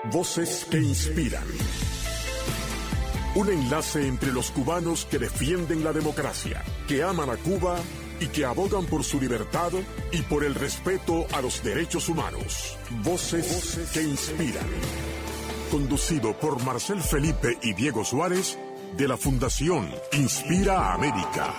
Voces que inspiran. Un enlace entre los cubanos que defienden la democracia, que aman a Cuba y que abogan por su libertad y por el respeto a los derechos humanos. Voces que inspiran. Conducido por Marcel Felipe y Diego Suárez, de la Fundación Inspira América.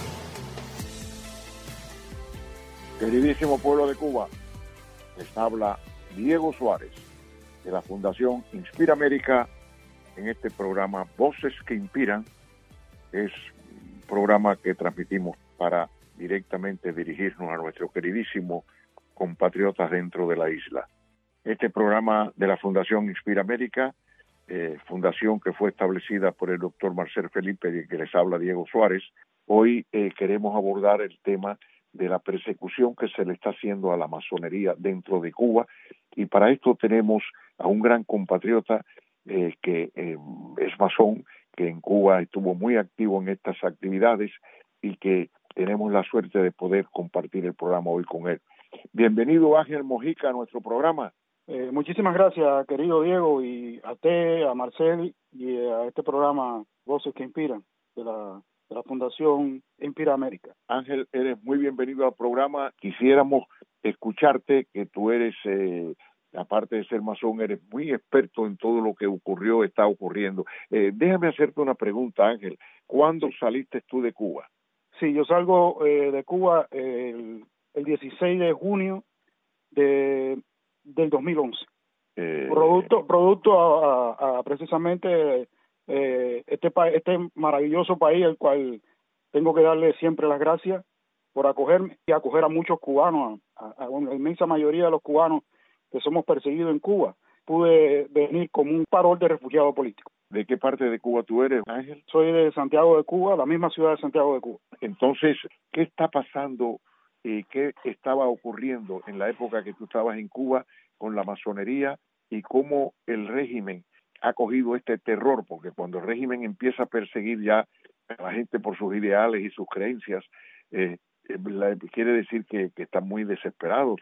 Queridísimo pueblo de Cuba, les habla Diego Suárez, de la Fundación Inspira América, en este programa Voces que Inspiran. Es un programa que transmitimos para directamente dirigirnos a nuestros queridísimos compatriotas dentro de la isla. Este programa de la Fundación Inspira América, fundación que fue establecida por el doctor Marcel Felipe, de que les habla Diego Suárez, hoy queremos abordar el tema de la persecución que se le está haciendo a la masonería dentro de Cuba, y para esto tenemos a un gran compatriota que es masón, que en Cuba estuvo muy activo en estas actividades y que tenemos la suerte de poder compartir el programa hoy con él. Bienvenido, Ángel Mojica, a nuestro programa. Muchísimas gracias, querido Diego, y a usted, a Marcel y a este programa Voces que Inspiran de la Fundación Inspira América. Ángel, eres muy bienvenido al programa. Quisiéramos escucharte, que tú eres, aparte de ser masón, eres muy experto en todo lo que ocurrió, está ocurriendo. Déjame hacerte una pregunta, Ángel. ¿Cuándo saliste tú de Cuba? Sí, yo salgo de Cuba el 16 de junio del 2011. Producto a precisamente este maravilloso país, al cual tengo que darle siempre las gracias por acogerme y acoger a muchos cubanos, a la inmensa mayoría de los cubanos que somos perseguidos en Cuba. Pude venir como un parol de refugiado político. ¿De qué parte de Cuba tú eres, Ángel? Soy de Santiago de Cuba, la misma ciudad de Santiago de Cuba. Entonces, ¿qué está pasando y qué estaba ocurriendo en la época que tú estabas en Cuba con la masonería y cómo el régimen ha cogido este terror? Porque cuando el régimen empieza a perseguir ya a la gente por sus ideales y sus creencias, quiere decir que está muy desesperado.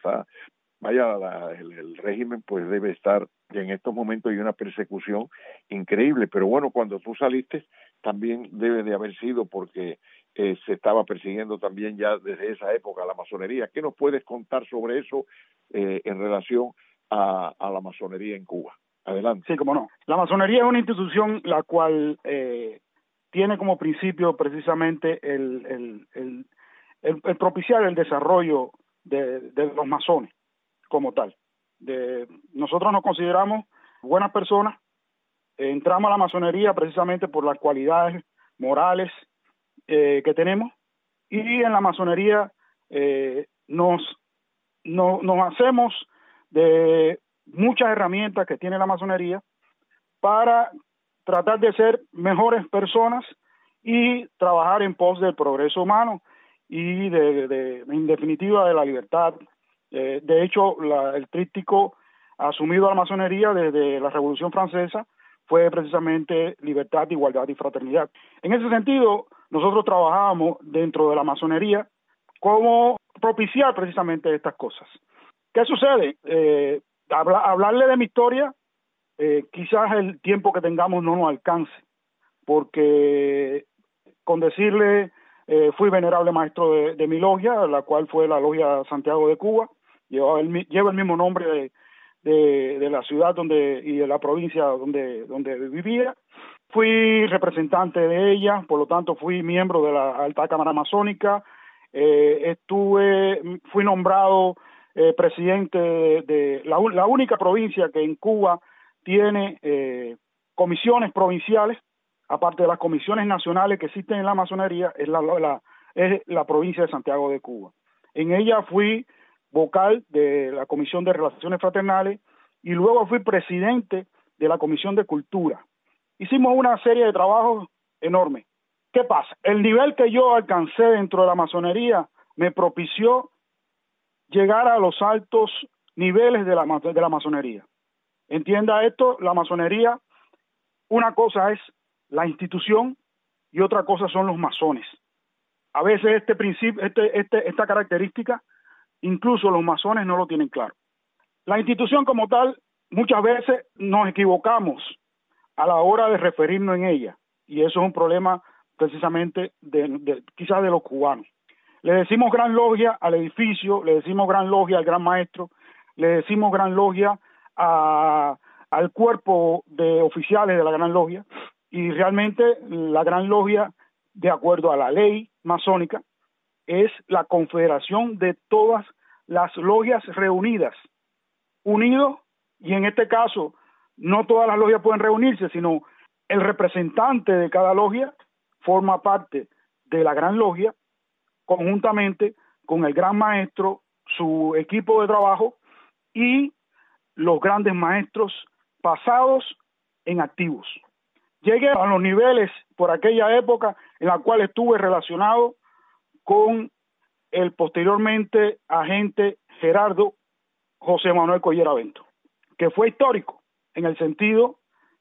El régimen pues debe estar, en estos momentos hay una persecución increíble, pero bueno, cuando tú saliste también debe de haber sido porque se estaba persiguiendo también ya desde esa época la masonería. ¿Qué nos puedes contar sobre eso en relación a la masonería en Cuba? Adelante. Sí, cómo no. La masonería es una institución la cual tiene como principio precisamente el propiciar el desarrollo de los masones como tal. Nosotros nos consideramos buenas personas, entramos a la masonería precisamente por las cualidades morales que tenemos, y en la masonería nos hacemos de muchas herramientas que tiene la masonería para tratar de ser mejores personas y trabajar en pos del progreso humano y en definitiva de la libertad. De hecho, el tríptico asumido a la masonería desde la Revolución Francesa fue precisamente libertad, igualdad y fraternidad. En ese sentido, nosotros trabajamos dentro de la masonería como propiciar precisamente estas cosas. ¿Qué sucede? Hablarle de mi historia, quizás el tiempo que tengamos no nos alcance, porque con decirle, fui venerable maestro de mi logia, la cual fue la Logia Santiago de Cuba, lleva el mismo nombre de la ciudad y de la provincia donde vivía. Fui representante de ella, por lo tanto fui miembro de la Alta Cámara Masónica, fui nombrado presidente de la única provincia que en Cuba tiene comisiones provinciales, aparte de las comisiones nacionales que existen en la masonería, es la provincia de Santiago de Cuba. En ella fui vocal de la Comisión de Relaciones Fraternales y luego fui presidente de la Comisión de Cultura. Hicimos una serie de trabajos enormes. ¿Qué pasa? El nivel que yo alcancé dentro de la masonería me propició llegar a los altos niveles de la masonería. Entienda esto, la masonería, una cosa es la institución y otra cosa son los masones. A veces esta característica, incluso los masones no lo tienen claro. La institución como tal muchas veces nos equivocamos a la hora de referirnos en ella, y eso es un problema precisamente quizás de los cubanos. Le decimos gran logia al edificio, le decimos gran logia al gran maestro, le decimos gran logia al cuerpo de oficiales de la gran logia, y realmente la gran logia, de acuerdo a la ley masónica, es la confederación de todas las logias reunidas, unidos, y en este caso no todas las logias pueden reunirse, sino el representante de cada logia forma parte de la gran logia, conjuntamente con el gran maestro, su equipo de trabajo y los grandes maestros pasados en activos. Llegué a los niveles por aquella época en la cual estuve relacionado con el posteriormente agente Gerardo José Manuel Collera Bento, que fue histórico en el sentido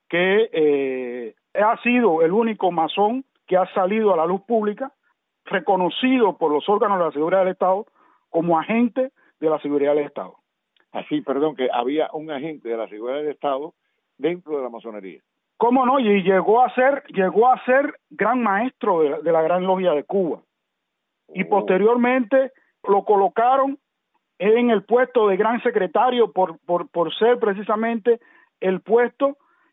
que ha sido el único masón que ha salido a la luz pública, reconocido por los órganos de la seguridad del Estado como agente de la seguridad del Estado. Así, perdón, que había un agente de la seguridad del Estado dentro de la masonería. ¿Cómo no? Y llegó a ser gran maestro de la Gran Logia de Cuba. Y posteriormente lo colocaron en el puesto de gran secretario por ser precisamente el puesto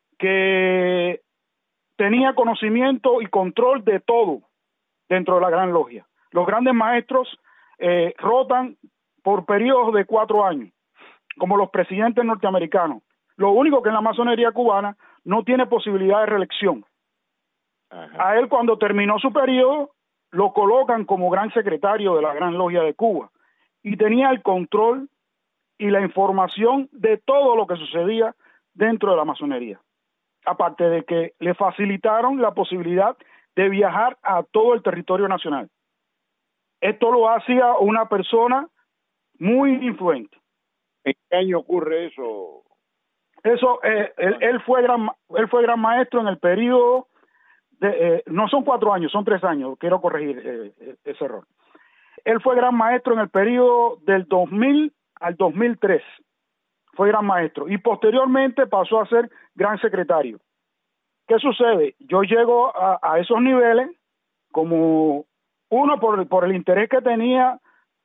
que tenía conocimiento y control de todo dentro de la Gran Logia. Los grandes maestros rotan por periodos de 4 años, como los presidentes norteamericanos. Lo único que en la masonería cubana no tiene posibilidad de reelección. Ajá. A él, cuando terminó su periodo, lo colocan como gran secretario de la Gran Logia de Cuba y tenía el control y la información de todo lo que sucedía dentro de la masonería. Aparte de que le facilitaron la posibilidad de viajar a todo el territorio nacional. Esto lo hacía una persona muy influente. ¿En qué año ocurre eso? Eso, él fue gran maestro en el periodo de, no son 4 años, son 3 años, quiero corregir ese error. Él fue gran maestro en el periodo del 2000 al 2003, fue gran maestro, y posteriormente pasó a ser gran secretario. ¿Qué sucede? Yo llego a esos niveles como uno por el interés que tenía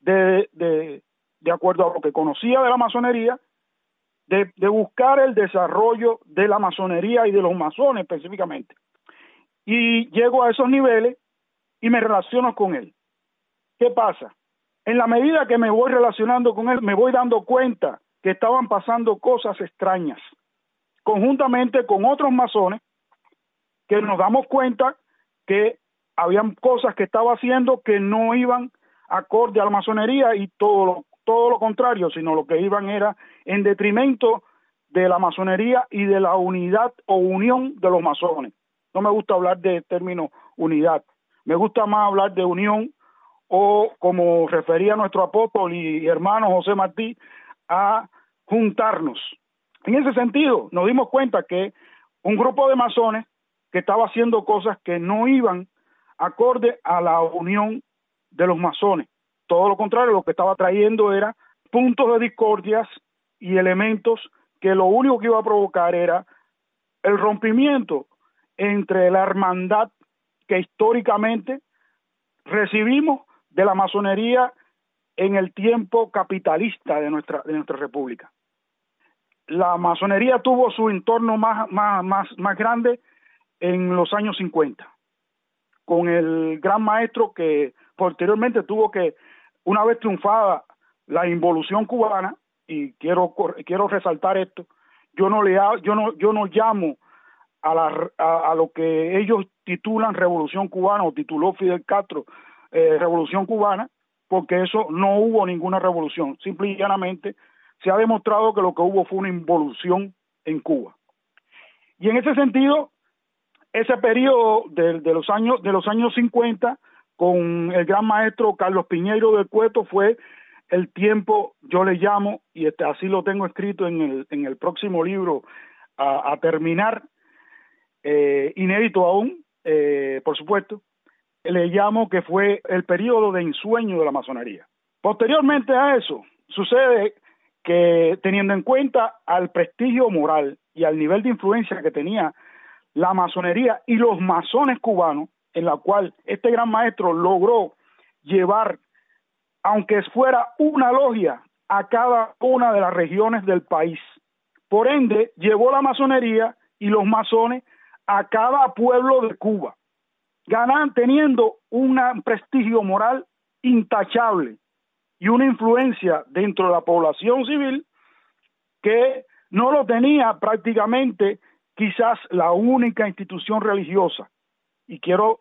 de acuerdo a lo que conocía de la masonería, de buscar el desarrollo de la masonería y de los masones específicamente. Y llego a esos niveles y me relaciono con él. ¿Qué pasa? En la medida que me voy relacionando con él, me voy dando cuenta que estaban pasando cosas extrañas, conjuntamente con otros masones, que nos damos cuenta que habían cosas que estaba haciendo que no iban acorde a la masonería y todo lo contrario, sino lo que iban era en detrimento de la masonería y de la unidad o unión de los masones. No me gusta hablar de término unidad, me gusta más hablar de unión, o como refería nuestro apóstol y hermano José Martí, a juntarnos. En ese sentido, nos dimos cuenta que un grupo de masones que estaba haciendo cosas que no iban acorde a la unión de los masones. Todo lo contrario, lo que estaba trayendo era puntos de discordias y elementos que lo único que iba a provocar era el rompimiento entre la hermandad que históricamente recibimos de la masonería en el tiempo capitalista de nuestra república. La masonería tuvo su entorno más grande en los años 50, con el gran maestro que posteriormente tuvo que, una vez triunfada la involución cubana, y quiero resaltar esto, yo no llamo a lo que ellos titulan revolución cubana, o tituló Fidel Castro revolución cubana, porque eso no hubo ninguna revolución, simple y llanamente se ha demostrado que lo que hubo fue una involución en Cuba. Y en ese sentido, ese periodo de los años 50 con el gran maestro Carlos Piñeiro del Cueto fue el tiempo, yo le llamo, y así lo tengo escrito en el próximo libro a terminar, inédito aún, por supuesto, le llamo que fue el periodo de ensueño de la masonería. Posteriormente a eso, sucede que, teniendo en cuenta al prestigio moral y al nivel de influencia que tenía la masonería y los masones cubanos, en la cual este gran maestro logró llevar, aunque fuera una logia, a cada una de las regiones del país. Por ende, llevó la masonería y los masones a cada pueblo de Cuba, teniendo un prestigio moral intachable y una influencia dentro de la población civil que no lo tenía prácticamente quizás la única institución religiosa. Y quiero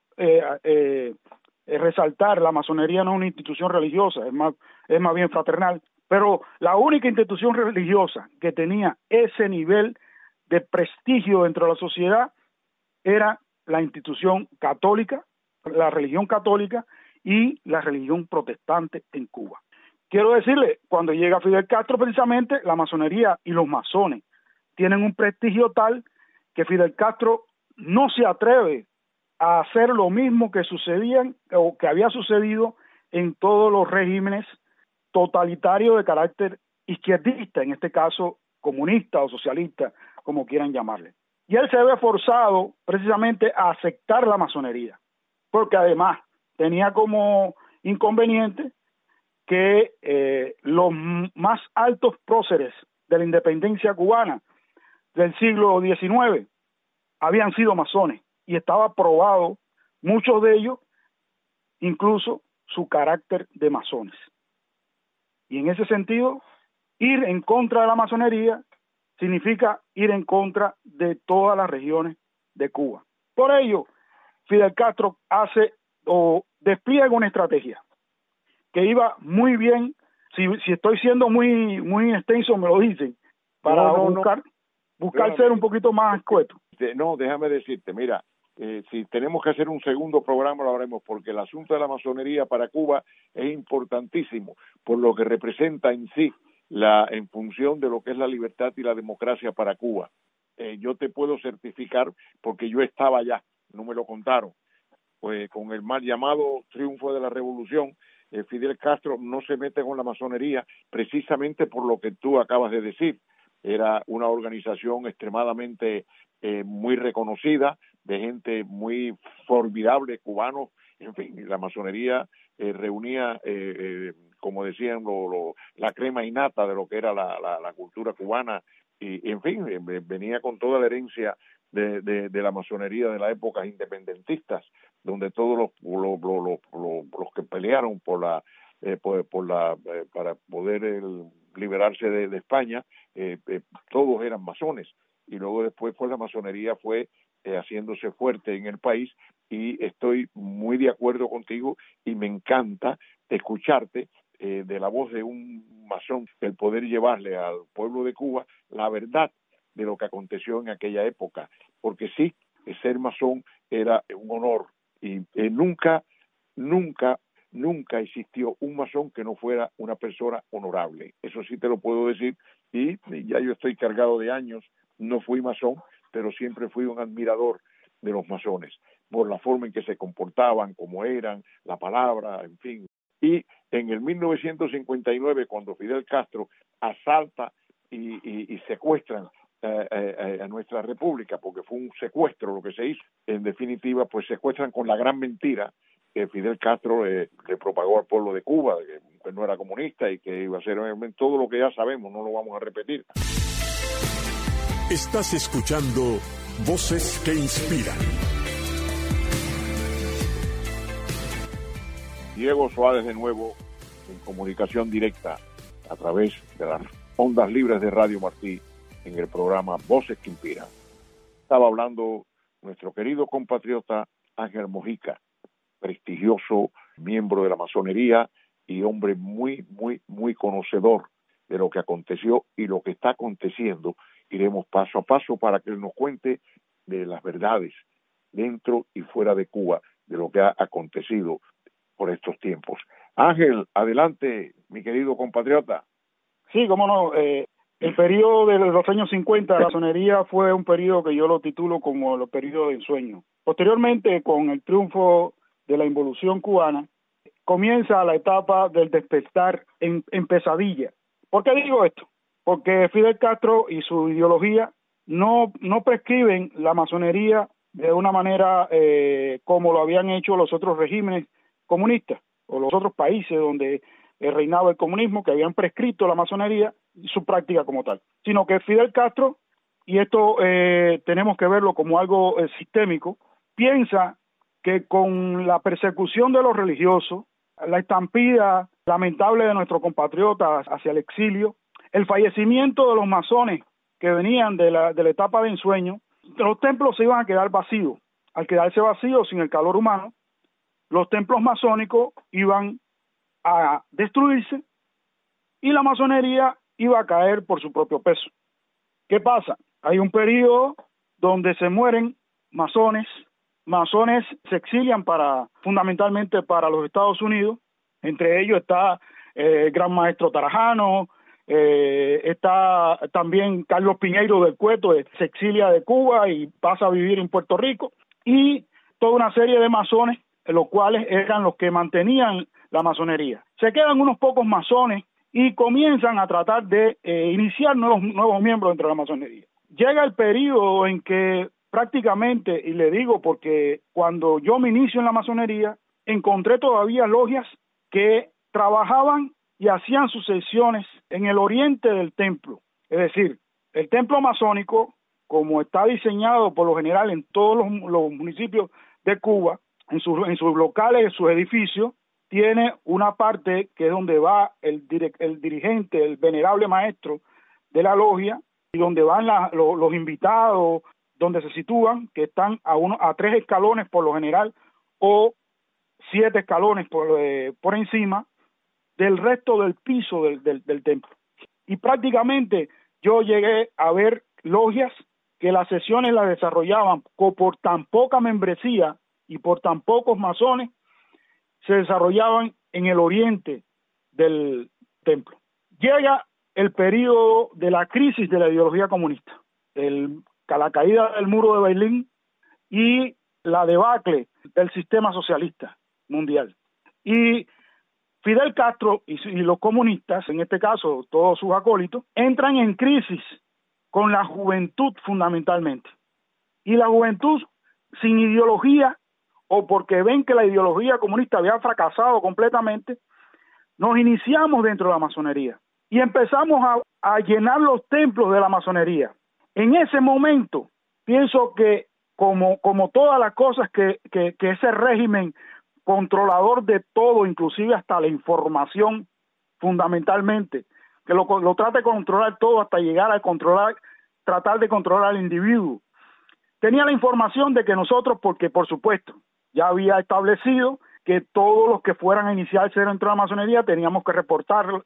resaltar, la masonería no es una institución religiosa, es más bien fraternal, pero la única institución religiosa que tenía ese nivel de prestigio dentro de la sociedad era la institución católica, la religión católica y la religión protestante en Cuba. Quiero decirle, cuando llega Fidel Castro, precisamente la masonería y los masones tienen un prestigio tal que Fidel Castro no se atreve a hacer lo mismo que sucedían o que había sucedido en todos los regímenes totalitarios de carácter izquierdista, en este caso comunista o socialista, como quieran llamarle. Y él se ve forzado precisamente a aceptar la masonería, porque además tenía como inconveniente que los más altos próceres de la independencia cubana del siglo XIX habían sido masones, y estaba probado, muchos de ellos, incluso su carácter de masones. Y en ese sentido, ir en contra de la masonería significa ir en contra de todas las regiones de Cuba. Por ello, Fidel Castro despliega una estrategia que iba muy bien. Si estoy siendo muy extenso, me lo dicen, para buscar ser un poquito más escueto. No, déjame decirte, mira, si tenemos que hacer un segundo programa lo haremos, porque el asunto de la masonería para Cuba es importantísimo por lo que representa en sí en función de lo que es la libertad y la democracia para Cuba. Yo te puedo certificar, porque yo estaba allá, no me lo contaron, pues con el mal llamado triunfo de la revolución, Fidel Castro no se mete con la masonería precisamente por lo que tú acabas de decir. Era una organización extremadamente muy reconocida, de gente muy formidable, cubanos. En fin, la masonería reunía, como decían, la crema innata de lo que era la cultura cubana, y en fin, venía con toda la herencia de la masonería de las épocas independentistas, donde todos los que pelearon para poder liberarse de España, todos eran masones. Y luego después pues la masonería fue haciéndose fuerte en el país, y estoy muy de acuerdo contigo y me encanta escucharte de la voz de un masón, el poder llevarle al pueblo de Cuba la verdad de lo que aconteció en aquella época, porque sí, ser masón era un honor, y nunca existió un masón que no fuera una persona honorable. Eso sí te lo puedo decir, y ya yo estoy cargado de años. No fui masón, pero siempre fui un admirador de los masones, por la forma en que se comportaban, cómo eran, la palabra, en fin. Y en el 1959, cuando Fidel Castro asalta y secuestran a nuestra república, porque fue un secuestro lo que se hizo, en definitiva, pues secuestran con la gran mentira que Fidel Castro le propagó al pueblo de Cuba, que no era comunista y que iba a hacer todo lo que ya sabemos, no lo vamos a repetir. Estás escuchando Voces que Inspiran. Diego Suárez de nuevo en comunicación directa a través de las ondas libres de Radio Martí en el programa Voces que Inspiran. Estaba hablando nuestro querido compatriota Ángel Mojica, prestigioso miembro de la masonería y hombre muy conocedor de lo que aconteció y lo que está aconteciendo. Iremos paso a paso para que él nos cuente de las verdades dentro y fuera de Cuba, de lo que ha acontecido por estos tiempos. Ángel, adelante, mi querido compatriota. Sí, cómo no. El periodo de los años 50 de la masonería fue un periodo que yo lo titulo como el periodo de ensueño. Posteriormente, con el triunfo de la involución cubana, comienza la etapa del despertar en pesadilla, ¿Por qué digo esto? Porque Fidel Castro y su ideología no prescriben la masonería de una manera como lo habían hecho los otros regímenes comunistas o los otros países donde reinaba el comunismo, que habían prescrito la masonería y su práctica como tal, sino que Fidel Castro, y esto tenemos que verlo como algo sistémico, piensa que con la persecución de los religiosos, la estampida lamentable de nuestros compatriotas hacia el exilio, el fallecimiento de los masones que venían de la etapa de ensueño, los templos se iban a quedar vacíos. Al quedarse vacíos sin el calor humano, los templos masónicos iban a destruirse y la masonería iba a caer por su propio peso. ¿Qué pasa? Hay un periodo donde se mueren masones se exilian fundamentalmente para los Estados Unidos, entre ellos está el gran maestro Tarajano, está también Carlos Piñeiro del Cueto, se exilia de Cuba y pasa a vivir en Puerto Rico, y toda una serie de masones, los cuales eran los que mantenían la masonería. Se quedan unos pocos masones y comienzan a tratar de iniciar nuevos miembros dentro de la masonería. Llega el periodo en que prácticamente, y le digo porque cuando yo me inicio en la masonería, encontré todavía logias que trabajaban y hacían sus sesiones en el oriente del templo. Es decir, el templo masónico, como está diseñado por lo general en todos los municipios de Cuba, en sus locales, en sus edificios, tiene una parte que es donde va el dirigente, el venerable maestro de la logia, y donde van los invitados, donde se sitúan, que están a 3 escalones por lo general, o 7 escalones por encima del resto del piso del templo. Y prácticamente yo llegué a ver logias que las sesiones las desarrollaban por tan poca membresía y por tan pocos masones, se desarrollaban en el oriente del templo. Llega el periodo de la crisis de la ideología comunista, la caída del muro de Berlín y la debacle del sistema socialista mundial. Y Fidel Castro y los comunistas, en este caso todos sus acólitos, entran en crisis con la juventud fundamentalmente. Y la juventud sin ideología, o porque ven que la ideología comunista había fracasado completamente, nos iniciamos dentro de la masonería y empezamos a llenar los templos de la masonería. En ese momento, pienso que como todas las cosas que ese régimen controlador de todo, inclusive hasta la información, fundamentalmente, que lo trata de controlar todo hasta llegar a tratar de controlar al individuo. Tenía la información de que nosotros, porque por supuesto, ya había establecido que todos los que fueran a iniciarse dentro de la masonería tenían que reportarlo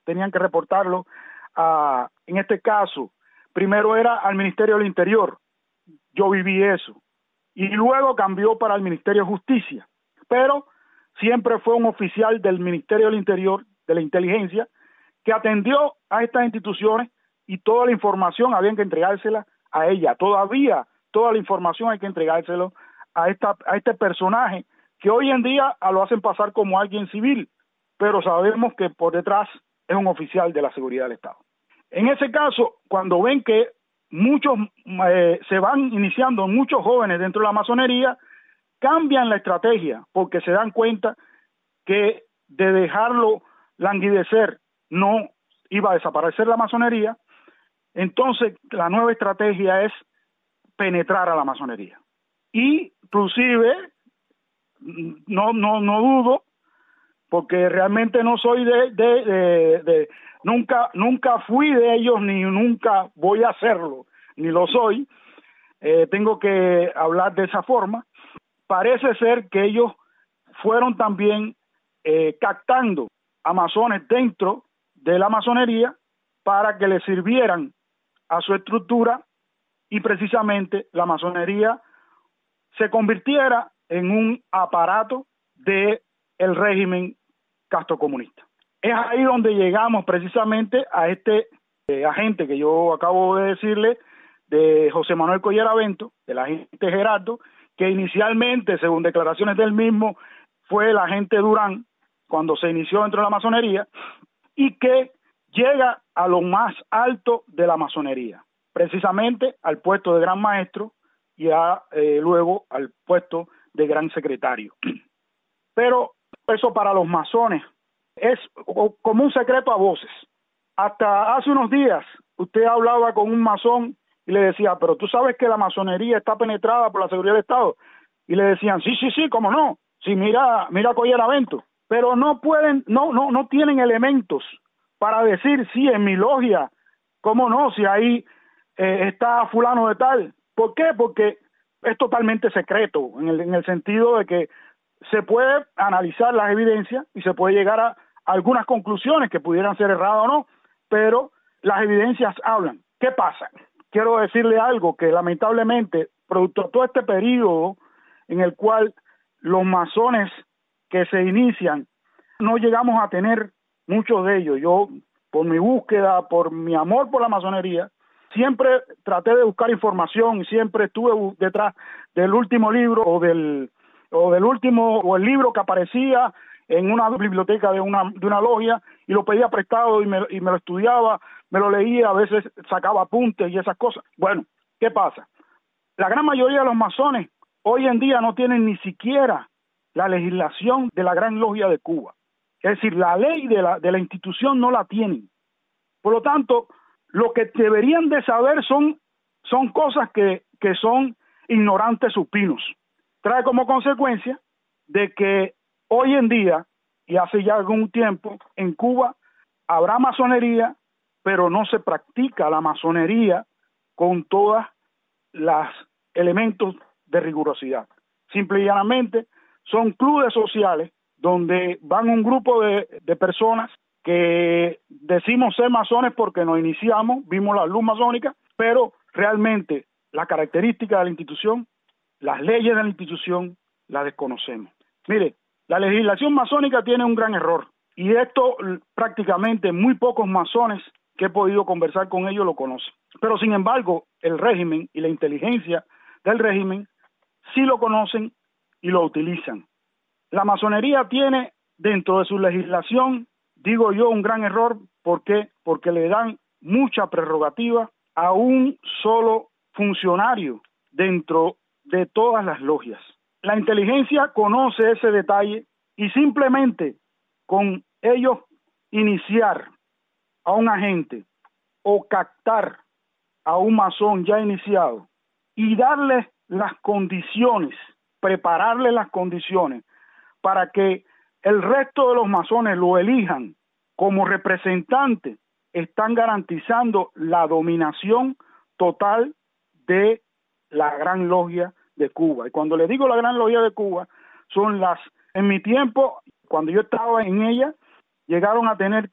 en este caso, primero era al Ministerio del Interior. Yo viví eso. Y luego cambió para el Ministerio de Justicia. Pero siempre fue un oficial del Ministerio del Interior, de la Inteligencia, que atendió a estas instituciones y toda la información había que entregársela a ella. Todavía toda la información hay que entregárselo a este personaje que hoy en día lo hacen pasar como alguien civil, pero sabemos que por detrás es un oficial de la seguridad del Estado. En ese caso, cuando ven que muchos se van iniciando, muchos jóvenes dentro de la masonería, cambian la estrategia porque se dan cuenta que de dejarlo languidecer no iba a desaparecer la masonería. Entonces la nueva estrategia es penetrar a la masonería. Y inclusive no dudo, porque realmente no soy nunca fui de ellos, ni nunca voy a hacerlo, ni lo soy, tengo que hablar de esa forma. Parece ser que ellos fueron también captando a masones dentro de la masonería para que les sirvieran a su estructura, y precisamente la masonería se convirtiera en un aparato del régimen castrocomunista. Es ahí donde llegamos precisamente a este agente que yo acabo de decirle, de José Manuel Colleravento, del agente Gerardo, que inicialmente, según declaraciones del mismo, fue el agente Durán cuando se inició dentro de la masonería, y que llega a lo más alto de la masonería, precisamente al puesto de gran maestro y luego al puesto de gran secretario. Pero eso para los masones es como un secreto a voces. Hasta hace unos días usted hablaba con un masón y le decía, pero tú sabes que la masonería está penetrada por la seguridad del Estado. Y le decían, sí, cómo no. Sí, mira Colleravento. Pero no pueden, no tienen elementos para decir, sí, en mi logia, cómo no, si ahí está fulano de tal. ¿Por qué? Porque es totalmente secreto, en el sentido de que se puede analizar las evidencias y se puede llegar a algunas conclusiones que pudieran ser erradas o no, pero las evidencias hablan. ¿Qué pasa? Quiero decirle algo que lamentablemente, producto de todo este periodo en el cual los masones que se inician, no llegamos a tener muchos de ellos. Yo, por mi búsqueda, por mi amor por la masonería, siempre traté de buscar información y siempre estuve detrás del último libro o el libro que aparecía en una biblioteca de una logia y lo pedía prestado y me lo estudiaba, me lo leía, a veces sacaba apuntes y esas cosas. Bueno, ¿qué pasa? La gran mayoría de los masones hoy en día no tienen ni siquiera la legislación de la Gran Logia de Cuba. Es decir, la ley de la institución no la tienen. Por lo tanto, lo que deberían de saber son cosas que son ignorantes supinos. Trae como consecuencia de que hoy en día, y hace ya algún tiempo, en Cuba habrá masonería, pero no se practica la masonería con todos los elementos de rigurosidad. Simple y llanamente son clubes sociales donde van un grupo de personas que decimos ser masones porque nos iniciamos, vimos la luz masónica, pero realmente la característica de la institución, las leyes de la institución, las desconocemos. Mire, la legislación masónica tiene un gran error y esto prácticamente muy pocos masones que he podido conversar con ellos lo conocen. Pero sin embargo, el régimen y la inteligencia del régimen sí lo conocen y lo utilizan. La masonería tiene dentro de su legislación, digo yo, un gran error. ¿Por qué? Porque le dan mucha prerrogativa a un solo funcionario dentro de todas las logias. La inteligencia conoce ese detalle y simplemente con ellos iniciar a un agente o captar a un masón ya iniciado y darle las condiciones, prepararle las condiciones para que el resto de los masones lo elijan como representante, están garantizando la dominación total de la Gran Logia de Cuba. Y cuando le digo la Gran Logia de Cuba, en mi tiempo, cuando yo estaba en ella, llegaron a tener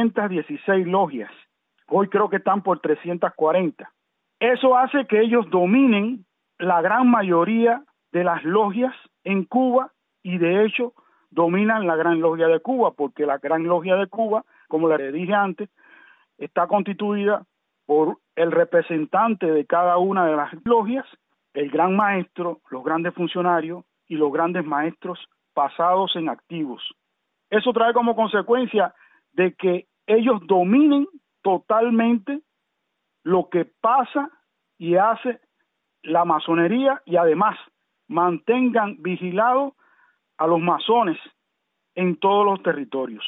316 logias. Hoy creo que están por 340. Eso hace que ellos dominen la gran mayoría de las logias en Cuba y de hecho dominan la Gran Logia de Cuba, porque la Gran Logia de Cuba, como le dije antes, está constituida por el representante de cada una de las logias, el gran maestro, los grandes funcionarios y los grandes maestros pasados en activos. Eso trae como consecuencia de que ellos dominen totalmente lo que pasa y hace la masonería y además mantengan vigilados a los masones en todos los territorios.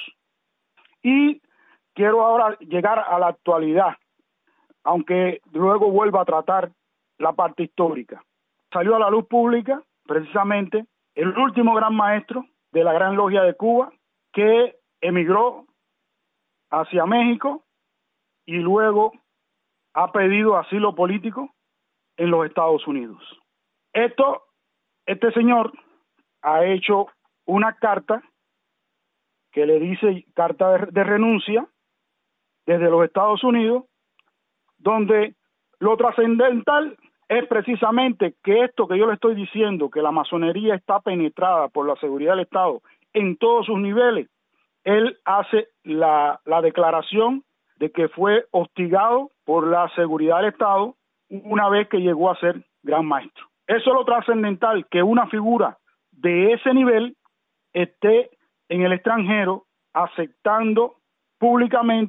Y quiero ahora llegar a la actualidad, aunque luego vuelva a tratar la parte histórica. Salió a la luz pública precisamente el último gran maestro de la Gran Logia de Cuba que emigró hacia México y luego ha pedido asilo político en los Estados Unidos. Este señor ha hecho una carta que le dice carta de renuncia desde los Estados Unidos, donde lo trascendental es precisamente que esto que yo le estoy diciendo, que la masonería está penetrada por la seguridad del Estado en todos sus niveles, él hace la declaración de que fue hostigado por la seguridad del Estado una vez que llegó a ser gran maestro. Eso es lo trascendental, que una figura de ese nivel esté en el extranjero aceptando públicamente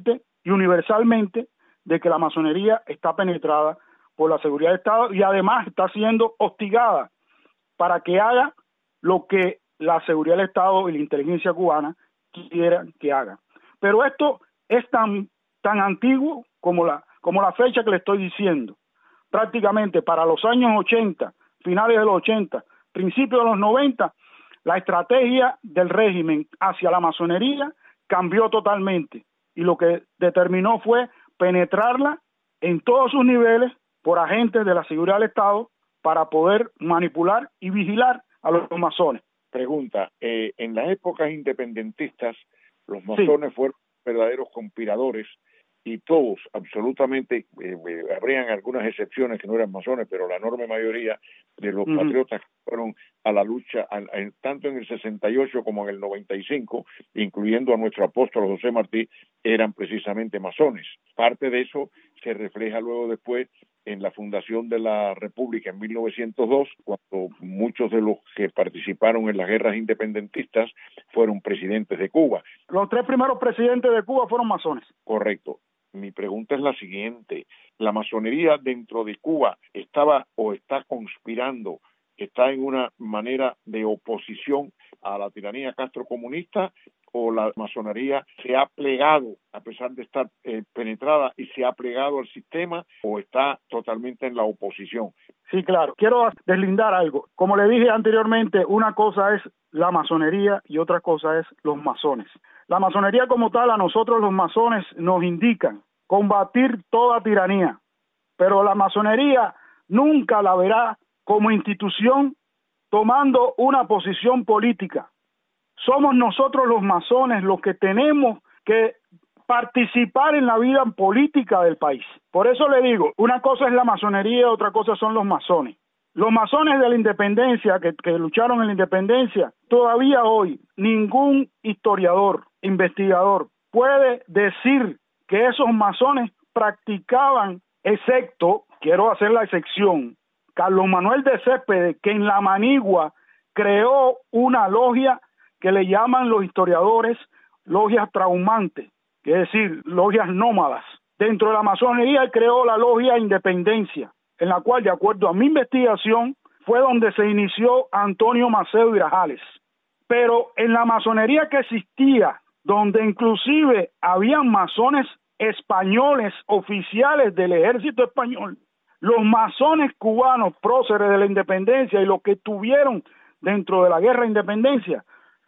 y universalmente de que la masonería está penetrada por la seguridad del Estado y además está siendo hostigada para que haga lo que la seguridad del Estado y la inteligencia cubana quieran que haga. Pero esto es tan antiguo como la fecha que le estoy diciendo. Prácticamente para los años 80, finales de los 80, principios de los 90, la estrategia del régimen hacia la masonería cambió totalmente y lo que determinó fue penetrarla en todos sus niveles por agentes de la seguridad del Estado para poder manipular y vigilar a los masones. Pregunta, en las épocas independentistas, los masones fueron verdaderos conspiradores y todos, absolutamente, habrían algunas excepciones que no eran masones, pero la enorme mayoría de los patriotas fueron a la lucha, tanto en el 68 como en el 95, incluyendo a nuestro apóstol José Martí, eran precisamente masones. Parte de eso se refleja luego después en la fundación de la República en 1902, cuando muchos de los que participaron en las guerras independentistas fueron presidentes de Cuba. Los 3 primeros presidentes de Cuba fueron masones. Correcto. Mi pregunta es la siguiente: ¿la masonería dentro de Cuba estaba o está conspirando, está en una manera de oposición a la tiranía castrocomunista, o la masonería se ha plegado, a pesar de estar penetrada, y se ha plegado al sistema, o está totalmente en la oposición? Sí, claro. Quiero deslindar algo. Como le dije anteriormente, una cosa es la masonería y otra cosa es los masones. La masonería como tal, a nosotros los masones nos indican combatir toda tiranía, pero la masonería nunca la verá como institución tomando una posición política. Somos nosotros los masones los que tenemos que participar en la vida política del país. Por eso le digo, una cosa es la masonería, otra cosa son los masones. Los masones de la independencia, que lucharon en la independencia, todavía hoy ningún historiador, investigador, puede decir que esos masones practicaban, excepto, quiero hacer la excepción, Carlos Manuel de Céspedes, que en La Manigua creó una logia que le llaman los historiadores logias traumantes, que es decir, logias nómadas. Dentro de la masonería él creó la logia Independencia, en la cual, de acuerdo a mi investigación, fue donde se inició Antonio Maceo y Grajales. Pero en la masonería que existía, donde inclusive habían masones españoles oficiales del ejército español, los masones cubanos próceres de la independencia y los que estuvieron dentro de la guerra de independencia,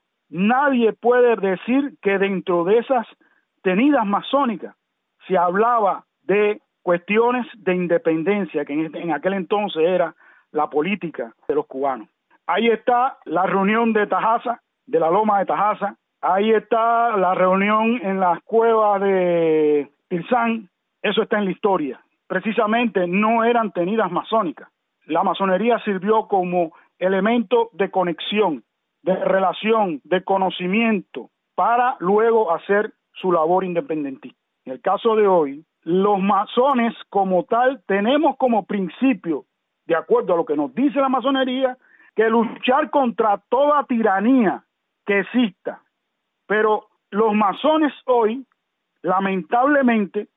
nadie puede decir que dentro de esas tenidas masónicas se hablaba de cuestiones de independencia, que en aquel entonces era la política de los cubanos. Ahí está la reunión de Tajaza, de la Loma de Tajaza, ahí está la reunión en las cuevas de Tirzán, eso está en la historia. Precisamente no eran tenidas masónicas. La masonería sirvió como elemento de conexión, de relación, de conocimiento, para luego hacer su labor independentista. En el caso de hoy, los masones como tal tenemos como principio, de acuerdo a lo que nos dice la masonería, que luchar contra toda tiranía que exista. Pero los masones hoy, lamentablemente,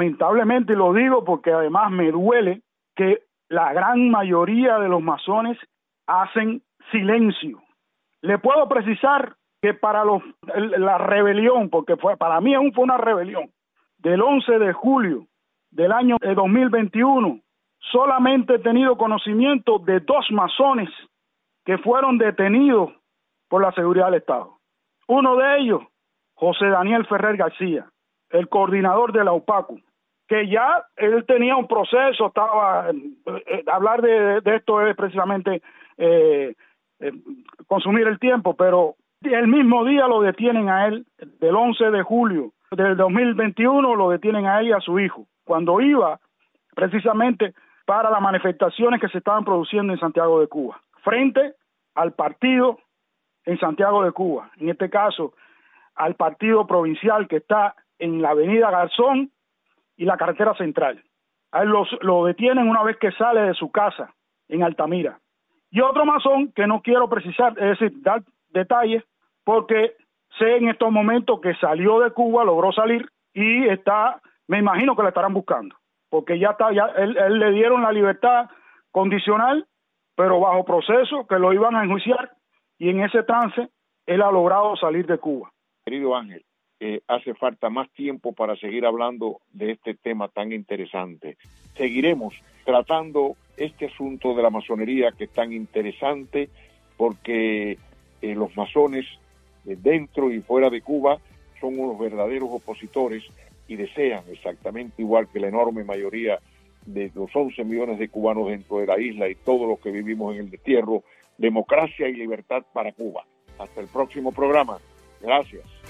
y lo digo porque además me duele, que la gran mayoría de los masones hacen silencio. Le puedo precisar que para la rebelión, porque para mí aún fue una rebelión, del 11 de julio del año 2021, solamente he tenido conocimiento de 2 masones que fueron detenidos por la seguridad del Estado. Uno de ellos, José Daniel Ferrer García, el coordinador de la UPACU, que ya él tenía un proceso, hablar de esto es precisamente consumir el tiempo, pero el mismo día lo detienen a él, del 11 de julio del 2021, lo detienen a él y a su hijo, cuando iba precisamente para las manifestaciones que se estaban produciendo en Santiago de Cuba, frente al partido en Santiago de Cuba, en este caso al partido provincial que está en la avenida Garzón y la carretera central. A él lo detienen una vez que sale de su casa en Altamira. Y otro masón que no quiero precisar, es decir, dar detalles, porque sé en estos momentos que salió de Cuba, logró salir, y me imagino que la estarán buscando, porque él le dieron la libertad condicional, pero bajo proceso, que lo iban a enjuiciar, y en ese trance él ha logrado salir de Cuba. Querido Ángel, hace falta más tiempo para seguir hablando de este tema tan interesante. Seguiremos tratando este asunto de la masonería, que es tan interesante, porque los masones dentro y fuera de Cuba son unos verdaderos opositores y desean, exactamente igual que la enorme mayoría de los 11 millones de cubanos dentro de la isla y todos los que vivimos en el destierro, democracia y libertad para Cuba. Hasta el próximo programa. Gracias.